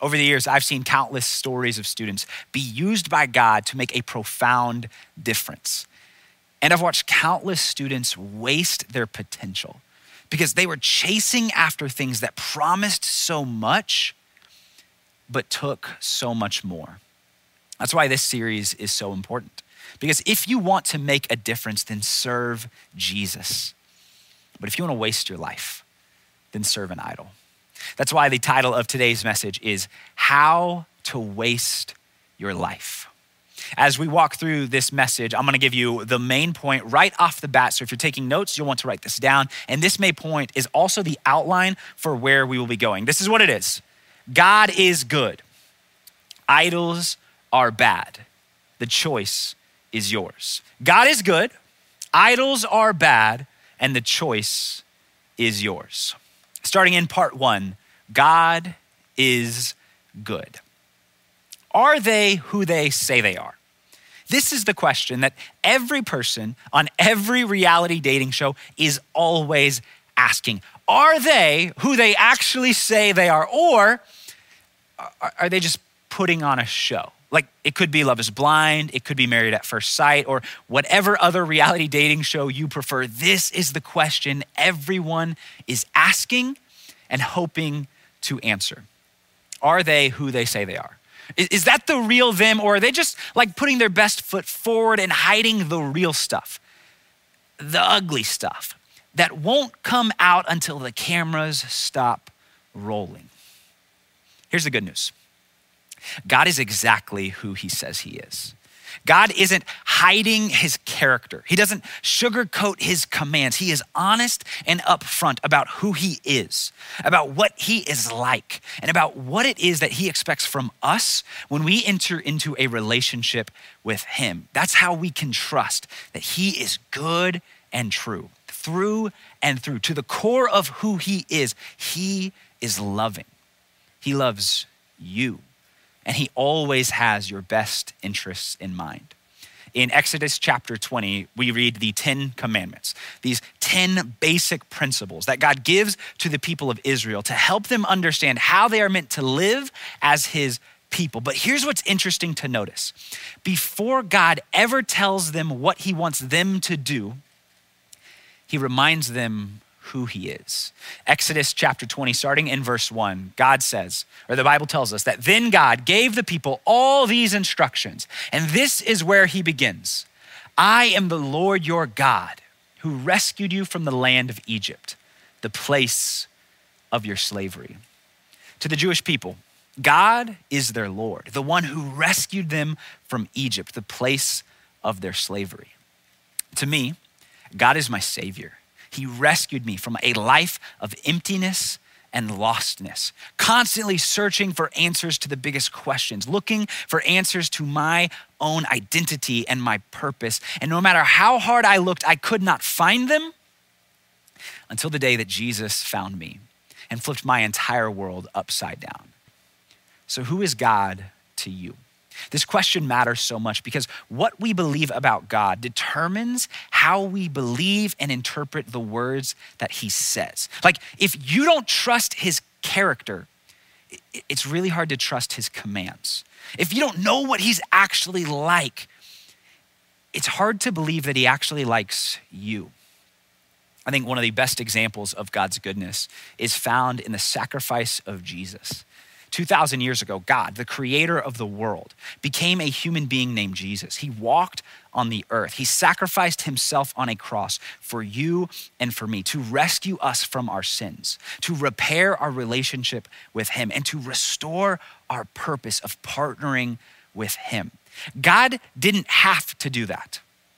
Over the years, I've seen countless stories of students be used by God to make a profound difference. And I've watched countless students waste their potential because they were chasing after things that promised so much, but took so much more. That's why this series is so important. Because if you want to make a difference, then serve Jesus. But if you want to waste your life, then serve an idol. That's why the title of today's message is How to Waste Your Life. As we walk through this message, I'm gonna give you the main point right off the bat. So if you're taking notes, you'll want to write this down. And this main point is also the outline for where we will be going. This is what it is. God is good. Idols are bad. The choice is yours. God is good. Idols are bad. And the choice is yours. Starting in part 1, God is good. Are they who they say they are? This is the question that every person on every reality dating show is always asking. Are they who they actually say they are? Or are they just putting on a show? Like it could be Love is Blind, it could be Married at First Sight, or whatever other reality dating show you prefer. This is the question everyone is asking and hoping to answer. Are they who they say they are? Is that the real them, or are they just like putting their best foot forward and hiding the real stuff, the ugly stuff that won't come out until the cameras stop rolling? Here's the good news. God is exactly who he says he is. God isn't hiding his character. He doesn't sugarcoat his commands. He is honest and upfront about who he is, about what he is like, and about what it is that he expects from us when we enter into a relationship with him. That's how we can trust that he is good and true, through and through. To the core of who he is loving. He loves you. And he always has your best interests in mind. In Exodus chapter 20, we read the 10 commandments, these 10 basic principles that God gives to the people of Israel to help them understand how they are meant to live as his people. But here's what's interesting to notice. Before God ever tells them what he wants them to do, he reminds them who he is. Exodus chapter 20, starting in verse 1, God says, or the Bible tells us that then God gave the people all these instructions. And this is where he begins. I am the Lord your God who rescued you from the land of Egypt, the place of your slavery. To the Jewish people, God is their Lord, the one who rescued them from Egypt, the place of their slavery. To me, God is my Savior. He rescued me from a life of emptiness and lostness, constantly searching for answers to the biggest questions, looking for answers to my own identity and my purpose. And no matter how hard I looked, I could not find them until the day that Jesus found me and flipped my entire world upside down. So who is God to you? This question matters so much because what we believe about God determines how we believe and interpret the words that he says. Like if you don't trust his character, it's really hard to trust his commands. If you don't know what he's actually like, it's hard to believe that he actually likes you. I think one of the best examples of God's goodness is found in the sacrifice of Jesus. 2,000 years ago, God, the creator of the world, became a human being named Jesus. He walked on the earth. He sacrificed himself on a cross for you and for me to rescue us from our sins, to repair our relationship with him, and to restore our purpose of partnering with him. God didn't have to do that,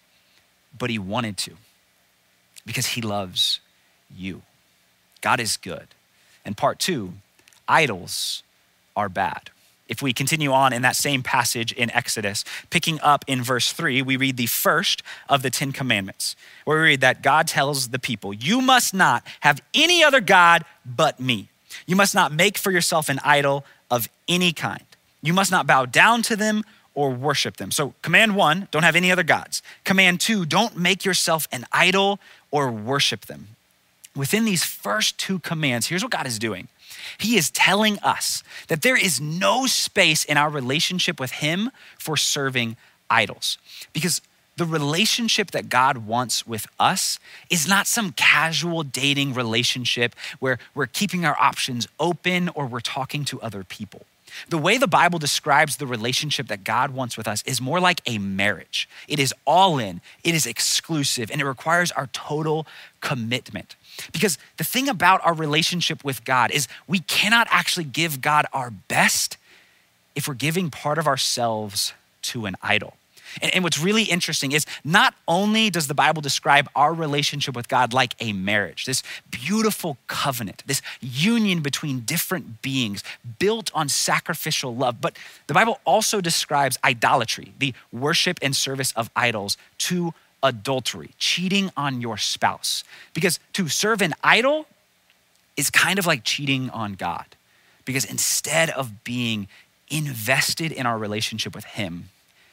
but he wanted to because he loves you. God is good. And part 2, idols are bad. If we continue on in that same passage in Exodus, picking up in verse 3, we read the first of the 10 commandments, where we read that God tells the people, you must not have any other God but me. You must not make for yourself an idol of any kind. You must not bow down to them or worship them. So command 1, don't have any other gods. Command 2, don't make yourself an idol or worship them. Within these first 2 commands, here's what God is doing. He is telling us that there is no space in our relationship with him for serving idols. Because the relationship that God wants with us is not some casual dating relationship where we're keeping our options open or we're talking to other people. The way the Bible describes the relationship that God wants with us is more like a marriage. It is all in, it is exclusive, and it requires our total commitment. Because the thing about our relationship with God is we cannot actually give God our best if we're giving part of ourselves to an idol. And what's really interesting is not only does the Bible describe our relationship with God like a marriage, this beautiful covenant, this union between different beings built on sacrificial love, but the Bible also describes idolatry, the worship and service of idols, to adultery, cheating on your spouse. Because to serve an idol is kind of like cheating on God. Because instead of being invested in our relationship with him,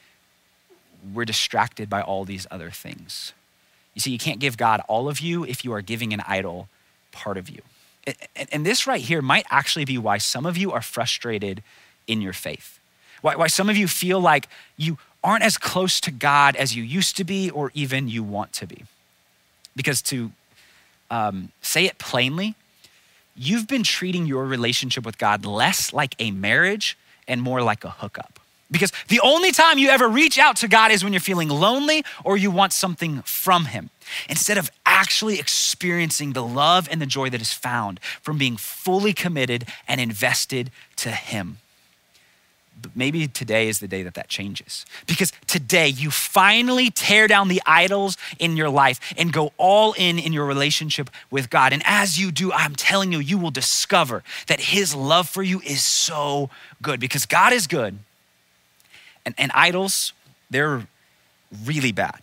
we're distracted by all these other things. You see, you can't give God all of you if you are giving an idol part of you. And this right here might actually be why some of you are frustrated in your faith. Why some of you feel like you aren't as close to God as you used to be or even you want to be. Because to say it plainly, you've been treating your relationship with God less like a marriage and more like a hookup. Because the only time you ever reach out to God is when you're feeling lonely or you want something from him, instead of actually experiencing the love and the joy that is found from being fully committed and invested to him. But maybe today is the day that changes. Because today you finally tear down the idols in your life and go all in your relationship with God. And as you do, I'm telling you, you will discover that his love for you is so good, because God is good. And idols, they're really bad.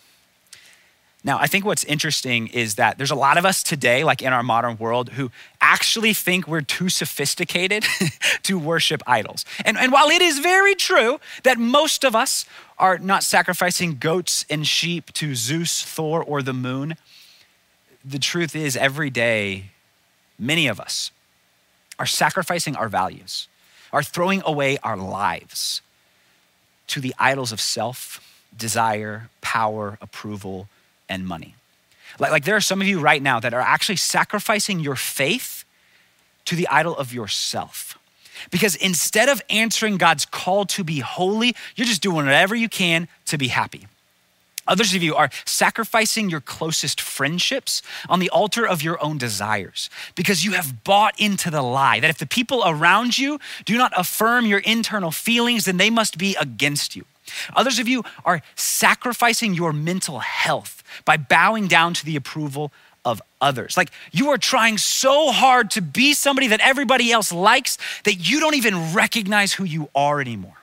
Now, I think what's interesting is that there's a lot of us today, like in our modern world, who actually think we're too sophisticated to worship idols. And while it is very true that most of us are not sacrificing goats and sheep to Zeus, Thor, or the moon, the truth is every day, many of us are sacrificing our values, are throwing away our lives to the idols of self, desire, power, approval, and money. Like there are some of you right now that are actually sacrificing your faith to the idol of yourself. Because instead of answering God's call to be holy, you're just doing whatever you can to be happy. Others of you are sacrificing your closest friendships on the altar of your own desires because you have bought into the lie that if the people around you do not affirm your internal feelings, then they must be against you. Others of you are sacrificing your mental health by bowing down to the approval of others. Like you are trying so hard to be somebody that everybody else likes that you don't even recognize who you are anymore.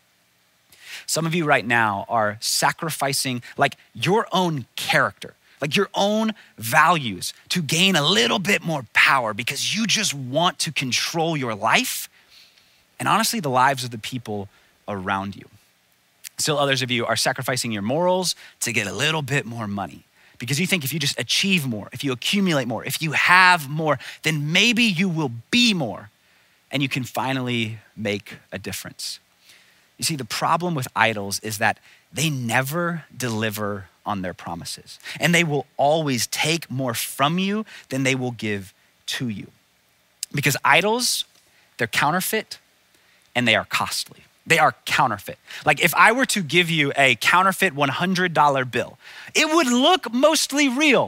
Some of you right now are sacrificing like your own character, like your own values to gain a little bit more power because you just want to control your life and honestly the lives of the people around you. Still others of you are sacrificing your morals to get a little bit more money because you think if you just achieve more, if you accumulate more, if you have more, then maybe you will be more and you can finally make a difference. You see, the problem with idols is that they never deliver on their promises, and they will always take more from you than they will give to you. Because idols, they're counterfeit and they are costly. They are counterfeit. Like if I were to give you a counterfeit $100 bill, it would look mostly real,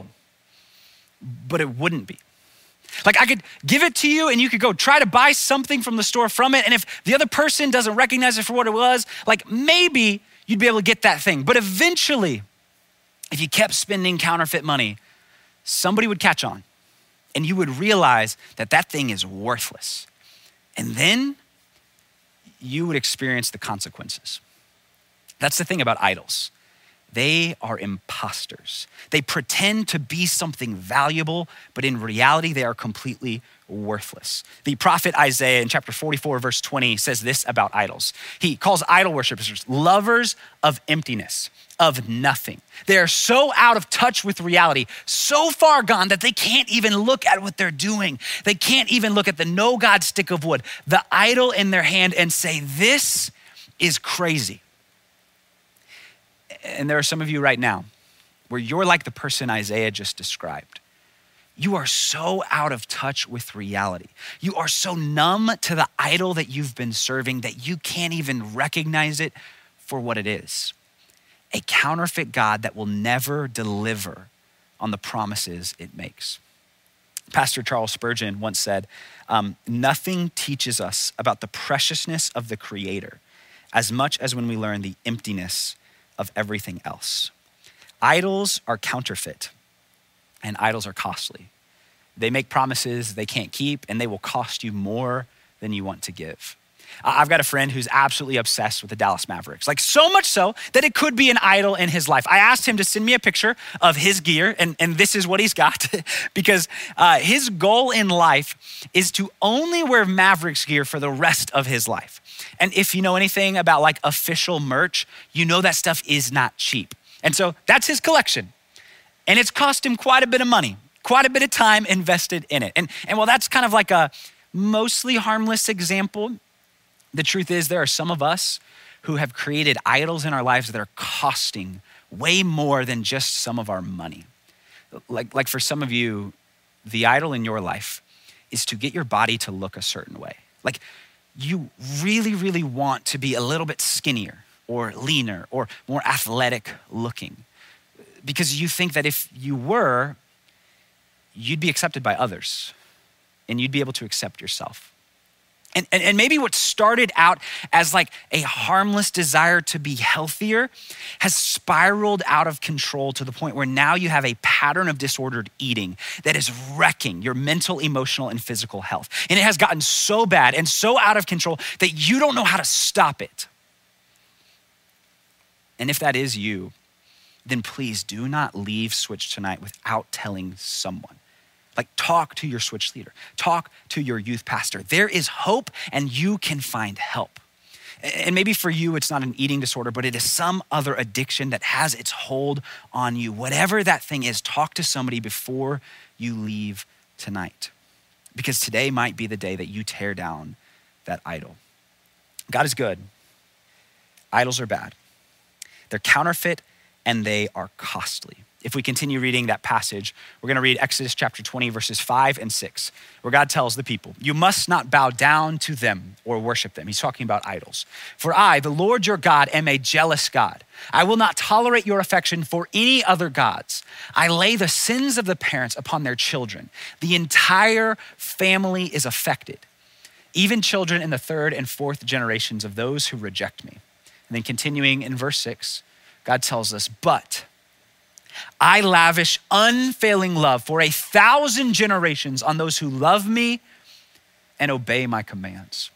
but it wouldn't be. Like I could give it to you and you could go try to buy something from the store from it. And if the other person doesn't recognize it for what it was, like maybe you'd be able to get that thing. But eventually, if you kept spending counterfeit money, somebody would catch on and you would realize that that thing is worthless. And then you would experience the consequences. That's the thing about idols. They are imposters. They pretend to be something valuable, but in reality, they are completely worthless. The prophet Isaiah in chapter 44, verse 20 says this about idols. He calls idol worshipers lovers of emptiness, of nothing. They are so out of touch with reality, so far gone that they can't even look at what they're doing. They can't even look at the no God stick of wood, the idol in their hand, and say, this is crazy. And there are some of you right now where you're like the person Isaiah just described. You are so out of touch with reality. You are so numb to the idol that you've been serving that you can't even recognize it for what it is. A counterfeit God that will never deliver on the promises it makes. Pastor Charles Spurgeon once said, nothing teaches us about the preciousness of the Creator as much as when we learn the emptiness of everything else. Idols are counterfeit and idols are costly. They make promises they can't keep and they will cost you more than you want to give. I've got a friend who's absolutely obsessed with the Dallas Mavericks, like so much so that it could be an idol in his life. I asked him to send me a picture of his gear and this is what he's got because his goal in life is to only wear Mavericks gear for the rest of his life. And if you know anything about like official merch, you know that stuff is not cheap. And so that's his collection. And it's cost him quite a bit of money, quite a bit of time invested in it. And while that's kind of like a mostly harmless example, the truth is there are some of us who have created idols in our lives that are costing way more than just some of our money. Like for some of you, the idol in your life is to get your body to look a certain way. Like you really, really want to be a little bit skinnier or leaner or more athletic looking because you think that if you were, you'd be accepted by others and you'd be able to accept yourself. And maybe what started out as like a harmless desire to be healthier has spiraled out of control to the point where now you have a pattern of disordered eating that is wrecking your mental, emotional, and physical health. And it has gotten so bad and so out of control that you don't know how to stop it. And if that is you, then please do not leave Switch tonight without telling someone. Like talk to your Switch leader, talk to your youth pastor. There is hope and you can find help. And maybe for you, it's not an eating disorder, but it is some other addiction that has its hold on you. Whatever that thing is, talk to somebody before you leave tonight. Because today might be the day that you tear down that idol. God is good. Idols are bad. They're counterfeit and they are costly. If we continue reading that passage, we're gonna read Exodus chapter 20, verses 5 and 6, where God tells the people, you must not bow down to them or worship them. He's talking about idols. For I, the Lord your God, am a jealous God. I will not tolerate your affection for any other gods. I lay the sins of the parents upon their children. The entire family is affected, even children in the third and fourth generations of those who reject me. And then continuing in verse 6, God tells us, but I lavish unfailing love for 1,000 generations on those who love me and obey my commands.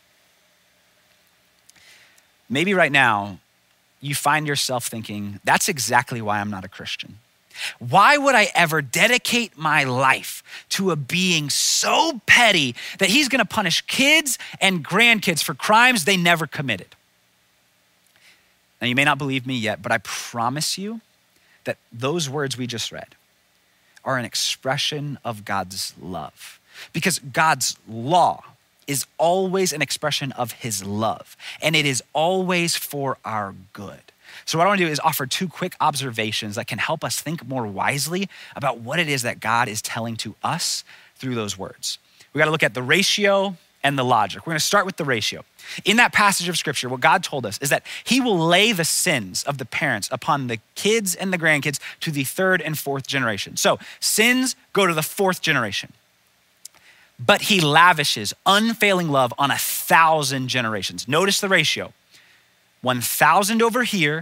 Maybe right now you find yourself thinking, that's exactly why I'm not a Christian. Why would I ever dedicate my life to a being so petty that he's gonna punish kids and grandkids for crimes they never committed? Now you may not believe me yet, but I promise you that those words we just read are an expression of God's love. Because God's law is always an expression of his love, and it is always for our good. So what I wanna do is offer two quick observations that can help us think more wisely about what it is that God is telling to us through those words. We gotta look at the ratio and the logic. We're gonna start with the ratio. In that passage of scripture, what God told us is that he will lay the sins of the parents upon the kids and the grandkids to the third and fourth generation. So sins go to the fourth generation, but he lavishes unfailing love on 1,000 generations. Notice the ratio, 1,000 over here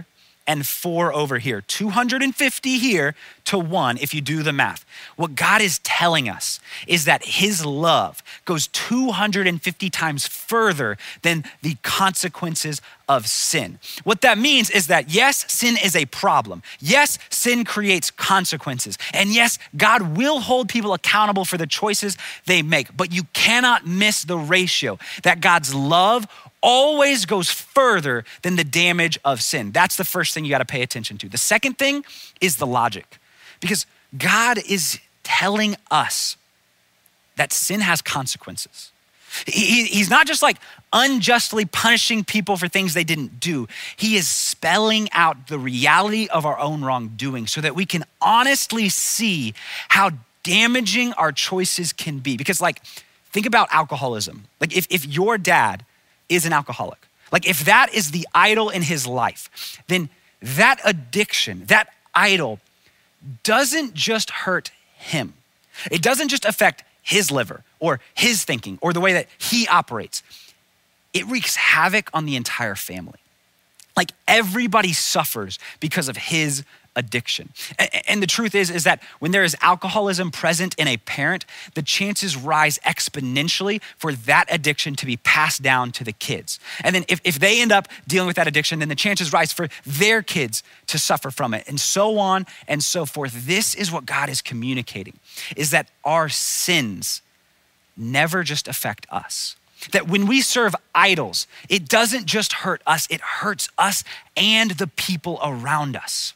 and 4 over here. 250 here to 1 if you do the math. What God is telling us is that his love goes 250 times further than the consequences of sin. What that means is that yes, sin is a problem. Yes, sin creates consequences. And yes, God will hold people accountable for the choices they make. But you cannot miss the ratio that God's love always goes further than the damage of sin. That's the first thing you got to pay attention to. The second thing is the logic, because God is telling us that sin has consequences. He's not just like unjustly punishing people for things they didn't do. He is spelling out the reality of our own wrongdoing so that we can honestly see how damaging our choices can be. Because like, think about alcoholism. Like if your dad is an alcoholic, like if that is the idol in his life, then that addiction, that idol doesn't just hurt him. It doesn't just affect his liver or his thinking or the way that he operates. It wreaks havoc on the entire family. Like everybody suffers because of his addiction. And the truth is that when there is alcoholism present in a parent, the chances rise exponentially for that addiction to be passed down to the kids. And then if they end up dealing with that addiction, then the chances rise for their kids to suffer from it, and so on and so forth. This is what God is communicating, is that our sins never just affect us. That when we serve idols, it doesn't just hurt us, it hurts us and the people around us.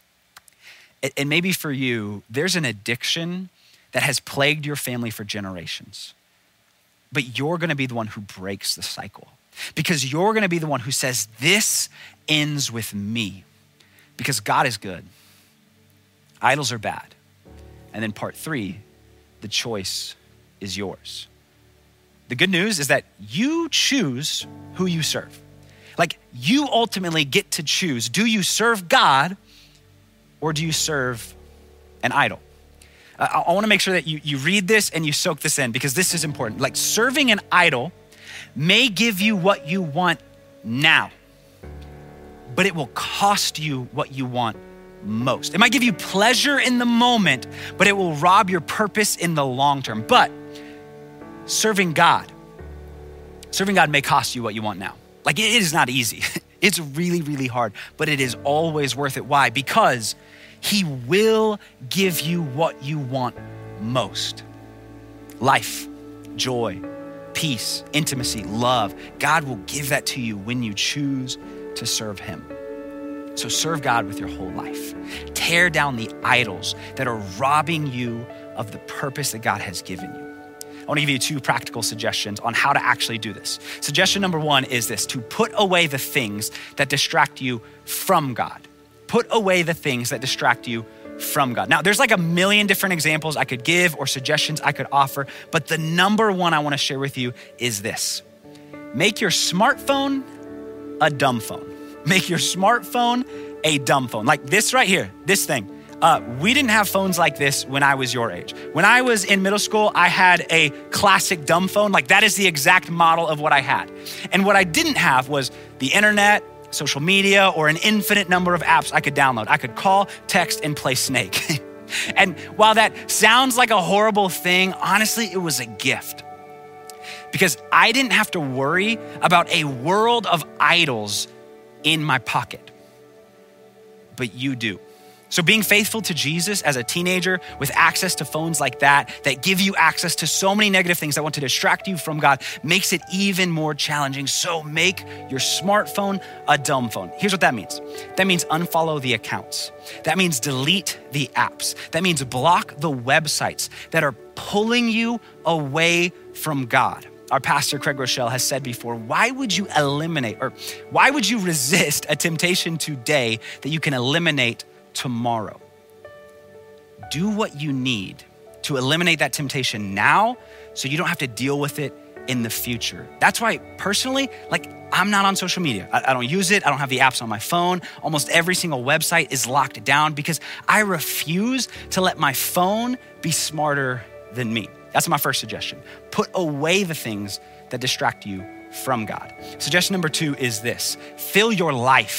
And maybe for you, there's an addiction that has plagued your family for generations, but you're gonna be the one who breaks the cycle, because you're gonna be the one who says, this ends with me, because God is good, idols are bad. And then part 3, the choice is yours. The good news is that you choose who you serve. Like you ultimately get to choose, do you serve God or do you serve an idol? I wanna make sure that you read this and you soak this in, because this is important. Like serving an idol may give you what you want now, but it will cost you what you want most. It might give you pleasure in the moment, but it will rob your purpose in the long term. But serving God may cost you what you want now. Like it is not easy. It's really, really hard, but it is always worth it. Why? Because he will give you what you want most. Life, joy, peace, intimacy, love. God will give that to you when you choose to serve him. So serve God with your whole life. Tear down the idols that are robbing you of the purpose that God has given you. I wanna give you 2 practical suggestions on how to actually do this. Suggestion number 1 is this: to put away the things that distract you from God. Put away the things that distract you from God. Now, there's like a million different examples I could give or suggestions I could offer, but the number 1 I wanna share with you is this: make your smartphone a dumb phone. Make your smartphone a dumb phone. Like this right here, this thing. We didn't have phones like this when I was your age. When I was in middle school, I had a classic dumb phone. Like that is the exact model of what I had. And what I didn't have was the internet, social media, or an infinite number of apps I could download. I could call, text, and play Snake. And while that sounds like a horrible thing, honestly, it was a gift. Because I didn't have to worry about a world of idols in my pocket. But you do. So being faithful to Jesus as a teenager with access to phones like that give you access to so many negative things that want to distract you from God, makes it even more challenging. So make your smartphone a dumb phone. Here's what that means. That means unfollow the accounts. That means delete the apps. That means block the websites that are pulling you away from God. Our pastor, Craig Rochelle, has said before, why would you resist a temptation today that you can eliminate tomorrow? Do what you need to eliminate that temptation now so you don't have to deal with it in the future. That's why personally, I'm not on social media. I don't use it. I don't have the apps on my phone. Almost every single website is locked down because I refuse to let my phone be smarter than me. That's my first suggestion. Put away the things that distract you from God. Suggestion number 2 is this: fill your life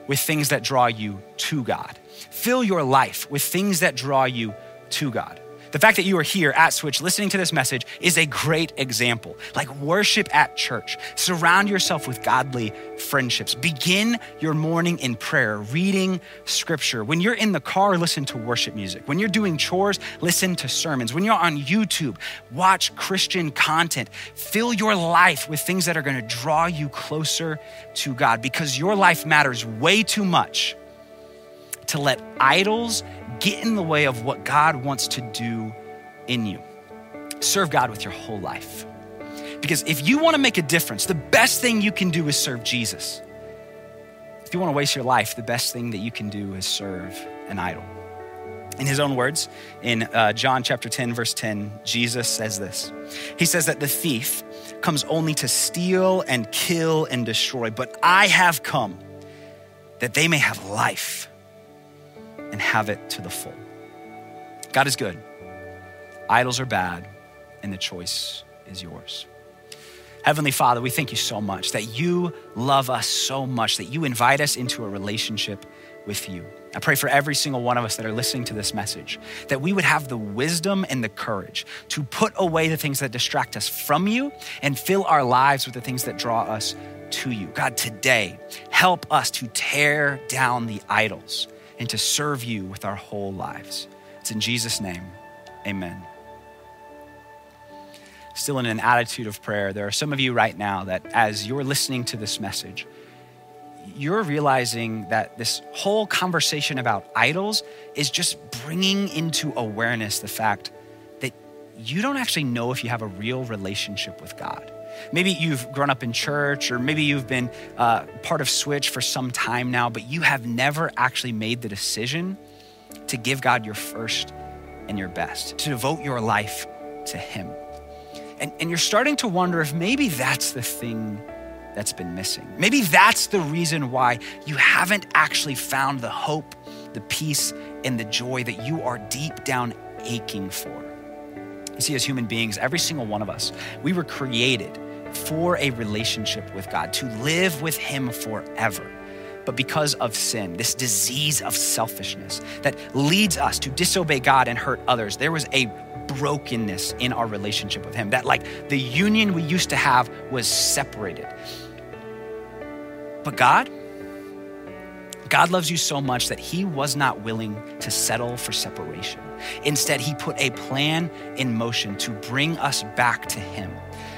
with things that draw you to God. Fill your life with things that draw you to God. The fact that you are here at Switch listening to this message is a great example. Like, worship at church. Surround yourself with godly friendships. Begin your morning in prayer, reading scripture. When you're in the car, listen to worship music. When you're doing chores, listen to sermons. When you're on YouTube, watch Christian content. Fill your life with things that are going to draw you closer to God, because your life matters way too much to let idols get in the way of what God wants to do in you. Serve God with your whole life. Because if you want to make a difference, the best thing you can do is serve Jesus. If you want to waste your life, the best thing that you can do is serve an idol. In his own words, in John chapter 10, verse 10, Jesus says this. He says that the thief comes only to steal and kill and destroy, but I have come that they may have life and have it to the full. God is good. Idols are bad, and the choice is yours. Heavenly Father, we thank you so much that you love us so much, that you invite us into a relationship with you. I pray for every single one of us that are listening to this message, that we would have the wisdom and the courage to put away the things that distract us from you and fill our lives with the things that draw us to you. God, today, help us to tear down the idols and to serve you with our whole lives. It's in Jesus' name, amen. Still in an attitude of prayer, there are some of you right now that as you're listening to this message, you're realizing that this whole conversation about idols is just bringing into awareness the fact that you don't actually know if you have a real relationship with God. Maybe you've grown up in church, or maybe you've been part of Switch for some time now, but you have never actually made the decision to give God your first and your best, to devote your life to him. And you're starting to wonder if maybe that's the thing that's been missing. Maybe that's the reason why you haven't actually found the hope, the peace, and the joy that you are deep down aching for. You see, as human beings, every single one of us, we were created for a relationship with God, to live with him forever. But because of sin, this disease of selfishness that leads us to disobey God and hurt others, there was a brokenness in our relationship with him, that like the union we used to have was separated. But God loves you so much that he was not willing to settle for separation. Instead, he put a plan in motion to bring us back to him.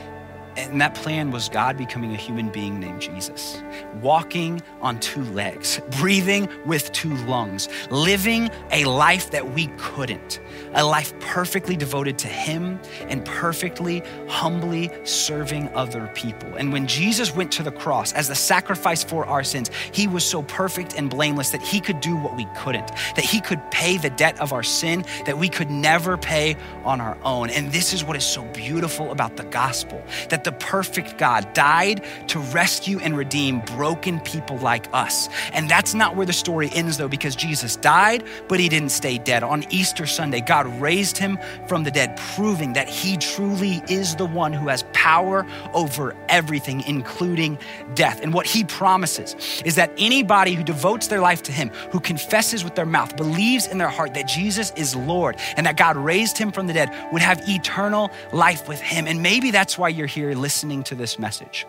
And that plan was God becoming a human being named Jesus, walking on two legs, breathing with two lungs, living a life that we couldn't, a life perfectly devoted to him and perfectly, humbly serving other people. And when Jesus went to the cross as the sacrifice for our sins, he was so perfect and blameless that he could do what we couldn't, that he could pay the debt of our sin that we could never pay on our own. And this is what is so beautiful about the gospel, that the perfect God died to rescue and redeem broken people like us. And that's not where the story ends though, because Jesus died, but he didn't stay dead. On Easter Sunday, God raised him from the dead, proving that he truly is the one who has power over everything, including death. And what he promises is that anybody who devotes their life to him, who confesses with their mouth, believes in their heart that Jesus is Lord and that God raised him from the dead, would have eternal life with him. And maybe that's why you're here listening to this message,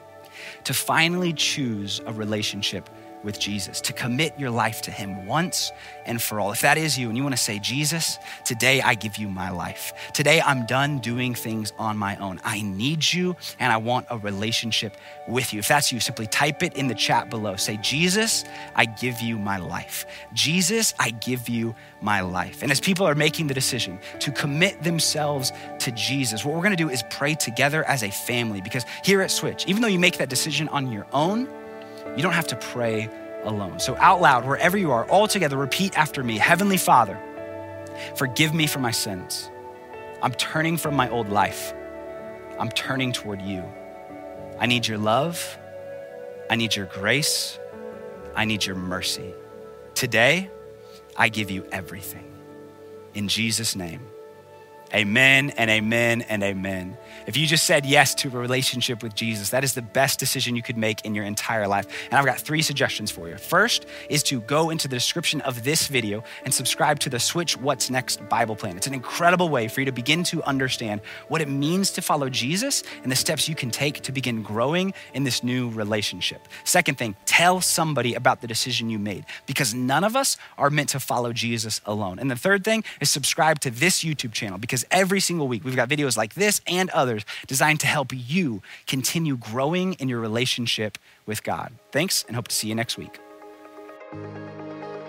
to finally choose a relationship with Jesus, to commit your life to him once and for all. If that is you and you want to say, Jesus, today I give you my life. Today I'm done doing things on my own. I need you and I want a relationship with you. If that's you, simply type it in the chat below. Say, Jesus, I give you my life. Jesus, I give you my life. And as people are making the decision to commit themselves to Jesus, what we're going to do is pray together as a family, because here at Switch, even though you make that decision on your own, you don't have to pray alone. So out loud, wherever you are, all together, repeat after me. Heavenly Father, forgive me for my sins. I'm turning from my old life. I'm turning toward you. I need your love. I need your grace. I need your mercy. Today, I give you everything. In Jesus' name, Amen and amen and amen. If you just said yes to a relationship with Jesus, that is the best decision you could make in your entire life. And I've got 3 suggestions for you. First is to go into the description of this video and subscribe to the Switch What's Next Bible Plan. It's an incredible way for you to begin to understand what it means to follow Jesus and the steps you can take to begin growing in this new relationship. Second thing, tell somebody about the decision you made, because none of us are meant to follow Jesus alone. And the third thing is subscribe to this YouTube channel, because every single week we've got videos like this and others designed to help you continue growing in your relationship with God. Thanks, and hope to see you next week.